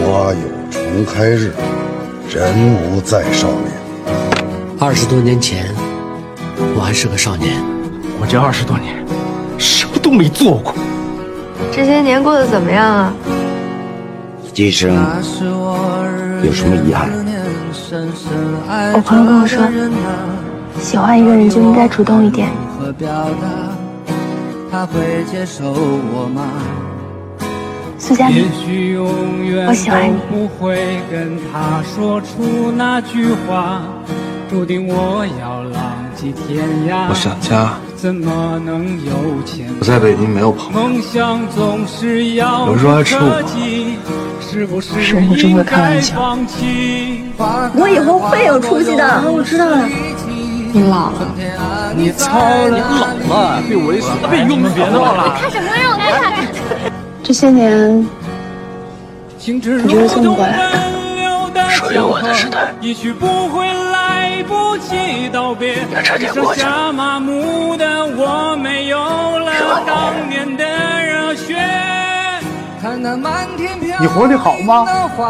花有重开日，人无再少年。 20多年前，我还是个少年。 我这20多年，什么都没做过。 这些年过得怎么样啊？ 这一生有什么遗憾？ 我朋友跟我说，喜欢一个人就应该主动一点。苏佳敏，我喜欢你。 不会跟他说出那句话，注定我要浪迹天涯。 我想家， 怎么能有钱？ 我在北京没有朋友。 梦想总是要有时候还吃我。 生活真会开玩笑。 我以后会有出息的。 我知道了。你老了。 你操！你老了，被猥琐，被用别闹了。 看什么？让我看看。这些年，你就是这么过来的。 属于我的时代， 那差点过去。 你活得好吗？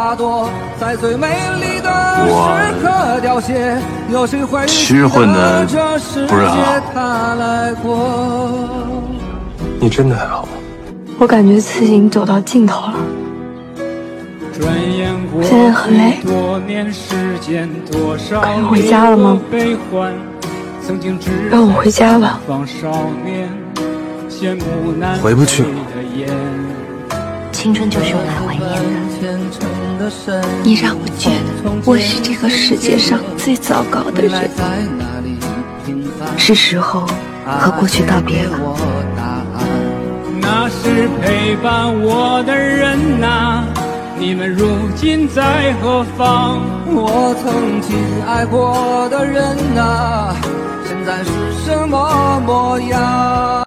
我其实混的不是很好。你真的还好吗？ 我感觉自己已经走到尽头了，我现在很累，可以回家了吗？让我回家吧。 回不去了。 青春就是用来怀念的。你让我觉得我是这个世界上最糟糕的人，是时候和过去道别了。 那是陪伴我的人啊，你们如今在何方？我曾经爱过的人啊，现在是什么模样？